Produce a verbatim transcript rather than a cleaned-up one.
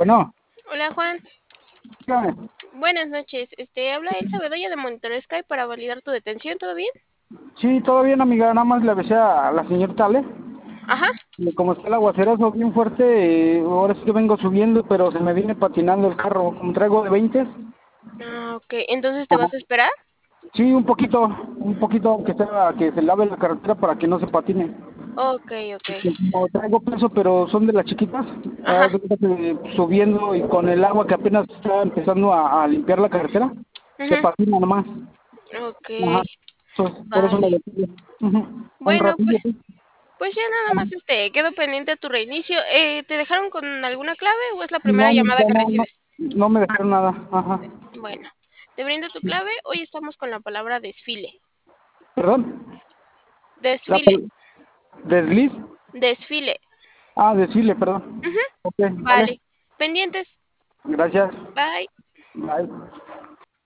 Bueno, Hola Juan, dígame. buenas noches. Este, habla Elsa Bedoya de Monitor Sky para validar tu detención, ¿todo bien? Sí, todo bien, amiga. Nada más le avisé a la señorita Ale. Ajá. Y como está el aguacerazo bien fuerte, eh, ahora sí que vengo subiendo, pero se me viene patinando el carro. Como traigo de veinte. Ah, ok. Entonces, ¿te Ajá. vas a esperar? Sí, un poquito, un poquito que sea, que se lave la carretera para que no se patine. Ok, ok. Como traigo peso, pero son de las chiquitas, Ajá. haz de cuenta que subiendo y con el agua que apenas está empezando a, a limpiar la carretera, se Ujú. patina nomás. Ok, Ajá. So- por eso me vale. detuve. Ujú. Un Bueno, pues, ratillo. Sí. pues ya nada más, este, quedo pendiente a tu reinicio. Eh, ¿te dejaron con alguna clave o es la primera No, llamada ya que no, no, recibes? no me dejaron nada. Ajá. Bueno, te brindo tu clave. Hoy estamos con la palabra desfile. ¿Perdón? La Desfile, pal- ¿Desliz? desfile. Ah, desfile, perdón. Ujú. Ok, vale. Vale. Pendientes. Gracias. Bye. Bye.